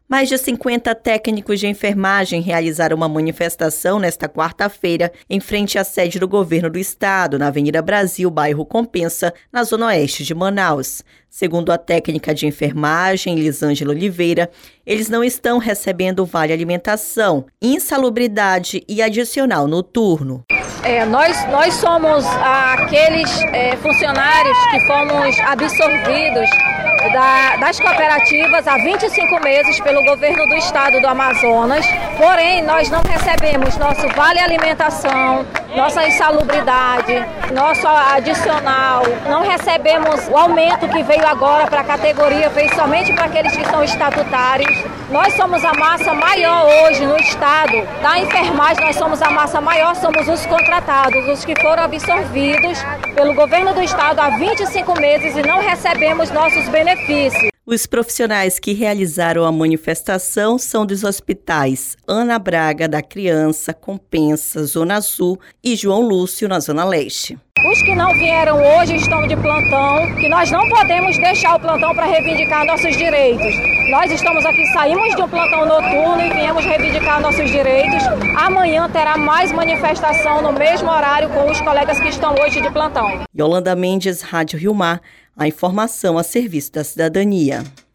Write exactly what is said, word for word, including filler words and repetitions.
Mais de cinquenta técnicos de enfermagem realizaram uma manifestação nesta quarta-feira em frente à sede do governo do estado, na Avenida Brasil, bairro Compensa, na zona oeste de Manaus. Segundo a técnica de enfermagem, Lisângela Oliveira, eles não estão recebendo vale alimentação, insalubridade e adicional noturno. É, nós, nós somos aqueles é, funcionários que fomos absorvidos da, das cooperativas há vinte e cinco meses pelo governo do estado do Amazonas, porém nós não recebemos nosso vale alimentação, nossa insalubridade, nosso adicional, não recebemos o aumento que veio agora para a categoria, veio somente para aqueles que são estatutários. Nós somos a massa maior hoje no estado da enfermagem, nós somos a massa maior, somos os contratados, os que foram absorvidos pelo governo do estado há vinte e cinco meses e não recebemos nossos benefícios. Os profissionais que realizaram a manifestação são dos hospitais Ana Braga, da Criança, Compensa, Zona Sul e João Lúcio, na Zona Leste. Os que não vieram hoje estão de plantão, que nós não podemos deixar o plantão para reivindicar nossos direitos. Nós estamos aqui, saímos de um plantão noturno e viemos reivindicar nossos direitos. Amanhã terá mais manifestação no mesmo horário com os colegas que estão hoje de plantão. Yolanda Mendes, Rádio Rio Mar, a informação a serviço da cidadania.